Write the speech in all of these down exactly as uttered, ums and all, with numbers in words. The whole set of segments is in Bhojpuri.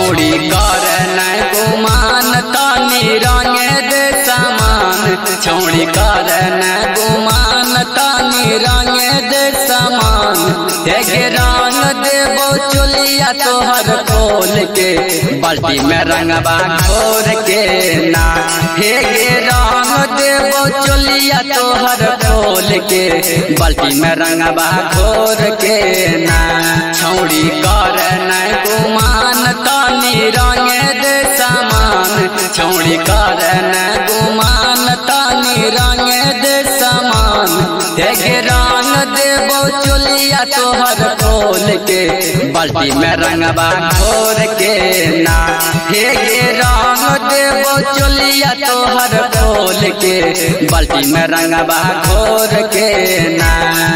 छौड़ी कर नहीं गुमान तानी रंगे दे सामान छौड़ी कर नहीं गुमान तानी रंगे दे सामान हे रंग देबो चोलिया तोहर खोल के बाल्टी में रंगबा घोर के ना हे रंग देबो चोलिया तोहर खोल के बाल्टी में रंगबा घोर के ना छौड़ी कर नहीं गुमान तानी रंगे दे सामान छौड़ी कर नहीं गुमान तानी रंगे दे सामान हे रंग देबो चोलिया तोहर खोल के बाल्टी में रंगबा घोर के ना हे रंग देबो चोलिया तोहर खोल के बाल्टी में रंगबा घोर के ना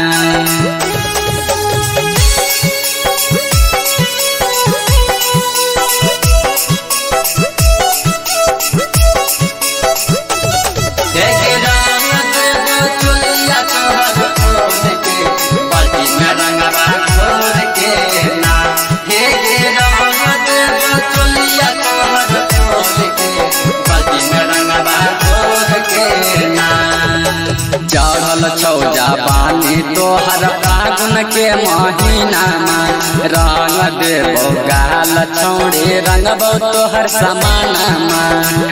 चढ़ल छौजा बानी तोहर फागुन के महीना में रंग देबो गाल छौड़ी रंगबो तोहर समाना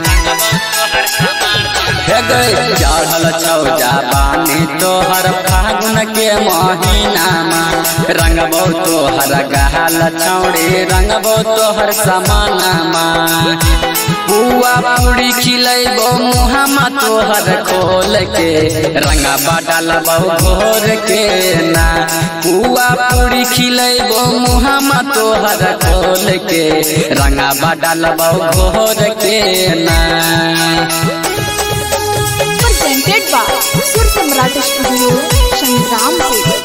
हे गई चढ़ल छौजा बानी तोहर फागुन के महीना में रंगबो तोहर गाल छौड़ी रंगबो तोहर समाना बुआ पूरी खिलैबो मुहामा तोहर खोल के रंगबा डालबो घोर के ना बुआ पूरी खिलैबो मुहामा तोहर खोल के रंगबा डालबो घोर के ना presented by Sur Samrat Studio Shangrampur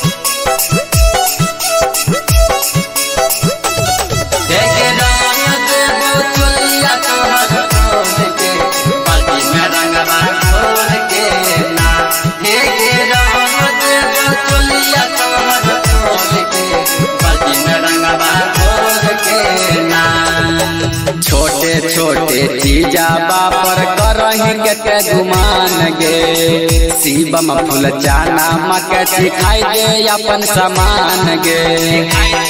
छोटे छोटे चीजा बापर करही के गुमान गे शिवम फूल चाना मके सिखाई दे अपन समान गे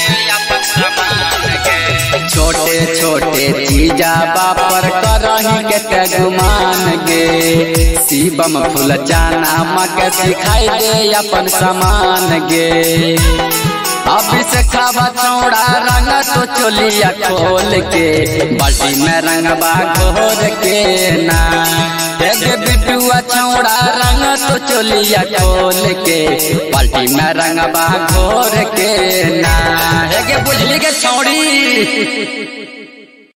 छोटे छोटे चीजा बापर करही के गुमान गे शिवम फूल चाना मके सिखाई दे अपन समान गे अभी से खावा छौड़ा रंग तो चोलिया खोल के बाल्टी में रंगबा घोर के ना हे बिटुआ छौड़ा रंग तो चोलिया खोल के बाल्टी में रंगबा घोर के ना हे बुझली के छौड़ी।